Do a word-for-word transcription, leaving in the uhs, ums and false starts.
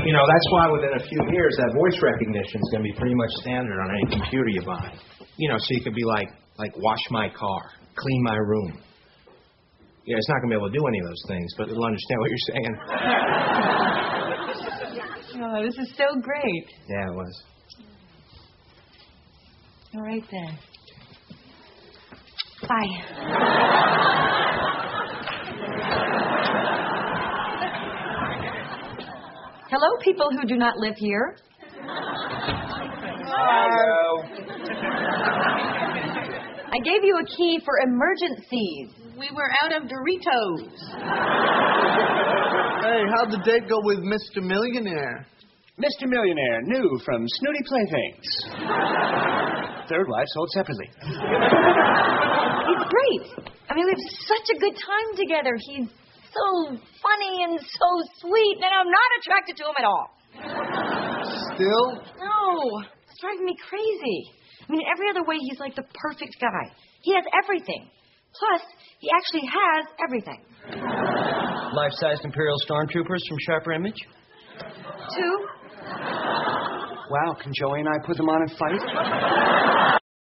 You know, that's why within a few years that voice recognition is going to be pretty much standard on any computer you buy. You know, so you could be like, like wash my car, clean my room. Yeah, it's not going to be able to do any of those things, but it'll understand what you're saying. Oh, this is so great. Yeah, it was. All right, then. Bye. Hello, people who do not live here. Hello. I gave you a key for emergencies. We were out of Doritos. Hey, how'd the date go with Mister Millionaire? Mister Millionaire, new from Snooty Playthings. Third wife sold separately. He's great. I mean, we have such a good time together. He's so funny and so sweet, and I'm not attracted to him at all. Still? No, it's driving me crazy. I mean, every other way, he's like the perfect guy. He has everything. Plus, he actually has everything. Life-sized Imperial Stormtroopers from Sharper Image? Two. Wow, can Joey and I put them on and fight?